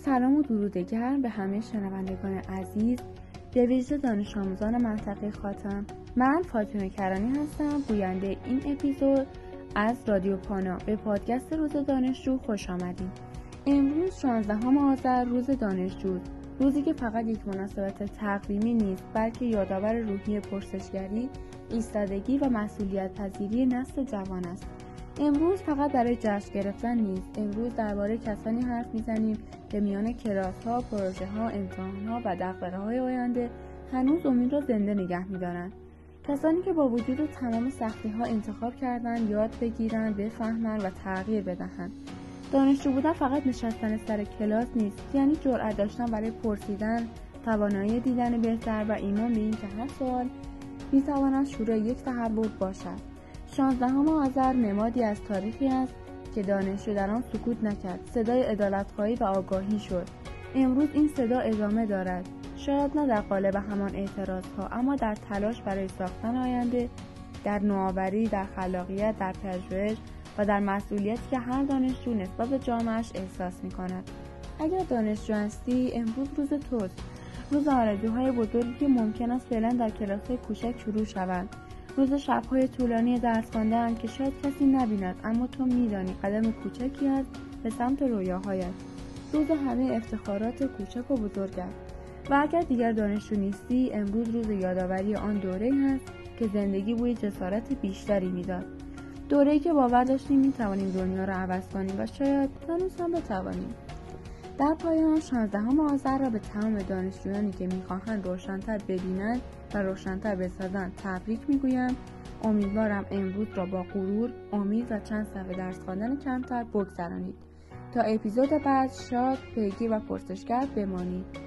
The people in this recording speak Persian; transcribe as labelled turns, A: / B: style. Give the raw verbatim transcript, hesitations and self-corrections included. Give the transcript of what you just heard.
A: سلام و درود گرم به همه شنوندگان عزیز، به ویژه دانش آموزان منطقه خاتم. من فاطمه کرانی هستم، گوینده این اپیزود از رادیو پانا. به پادکست روز دانشجو خوش آمدید. امروز شانزدهم آذر روز دانشجوست، روزی که فقط یک مناسبت تقویمی نیست، بلکه یادآور روحیه پرسشگری، ایستادگی و مسئولیت پذیری نسل جوان است. امروز فقط برای جشن گرفتن نیست، امروز درباره کسانی حرف میزنیم که میان کلاس‌ها، پروژه‌ها، امتحان‌ها و دغدغه‌های آینده هنوز امید را زنده نگه می‌دارند. کسانی که با وجود تمام سختی‌ها انتخاب کردند یاد بگیرند، بفهمند و تغییر بدهند. دانشجو بودن فقط نشستن سر کلاس نیست، یعنی جرأت داشتن برای پرسیدن، توانایی دیدن بهتر و ایمان به این که هر سوال می‌تواند شروع یک تحول باشد. شانزدهم آذر نمادی از تاریخی است که دانشجو در آن سکوت نکرد، صدای عدالت‌خواهی و آگاهی شد. امروز این صدا ادامه دارد، شاید نه در قالب همان اعتراضها، اما در تلاش برای ساختن آینده، در نوآوری، در خلاقیت، در پژوهش و در مسئولیتی که هر دانشجو نسبت به جامعه‌اش احساس می‌کند. اگر دانشجو هستی، امروز روز توست، روز آرزوهای بزرگی که ممکن است فعلا در کلاس‌های کوچک شروع شوند. روز شب‌های طولانی درس خواندن که شاید کسی نبیند، اما تو می‌دانی قدم کوچکی است به سمت رویاهایت. روز همه افتخارات کوچک و بزرگ است. و اگر دیگر دانشجو نیستی، امروز روز یادآوری آن دوره‌ای است که زندگی بوی جسارت بیشتری می‌داد. دوره‌ای که باور داشتیم می‌توانیم دنیا را عوض کنیم و شاید هنوز هم بتوانیم. در پایان شانزدهم آذر را به تمام دانشجویانی که می‌خواهند روشن‌تر ببینند و روشن‌تر بسازند تبریک می‌گویم. امیدوارم امروز را با غرور، امید و چند صفحه درس خواندن کمتر بگذرانید. تا اپیزود بعد شاد، پیگیر و پرسشگر بمانید.